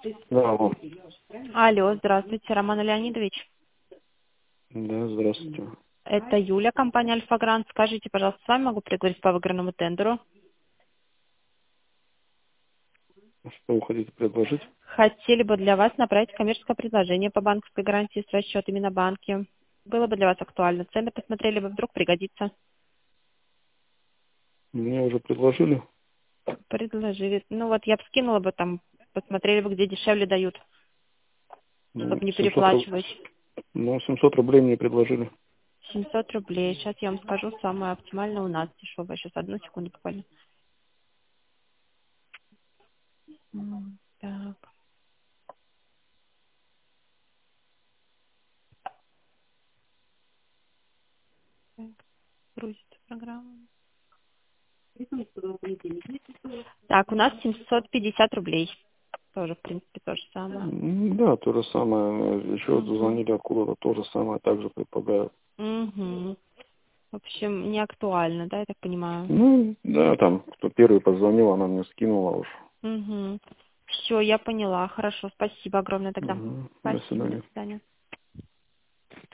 Да, алло. Алло, здравствуйте, Роман Леонидович. Да, здравствуйте. Это Юля, компания Альфа-Грант. Скажите, пожалуйста, с вами могу пригласить по выигранному тендеру? Что вы хотите предложить? Хотели бы для вас направить коммерческое предложение по банковской гарантии с расчетами на банке. Было бы для вас актуально. Цены посмотрели бы, вдруг пригодится. Мне уже предложили. Предложили. Ну вот я бы скинула бы там, посмотрели бы, где дешевле дают, Ну, чтобы не 700, переплачивать. 700 рублей мне предложили. 700 рублей. Сейчас я вам скажу, самое оптимальное у нас дешевое. Сейчас, одну секунду буквально. Так, грузится программа. Так, у нас 750 рублей. Тоже, в принципе, то же самое. Да, то же самое. Еще Угу. звонили откуда-то, то же самое, также предполагаю. Угу. В общем, не актуально, да, я так понимаю? Ну, да, там, кто первый позвонил, она мне скинула уж. Угу. Все, я поняла. Хорошо, спасибо огромное тогда. Угу. До Спасибо, до свидания. свидания.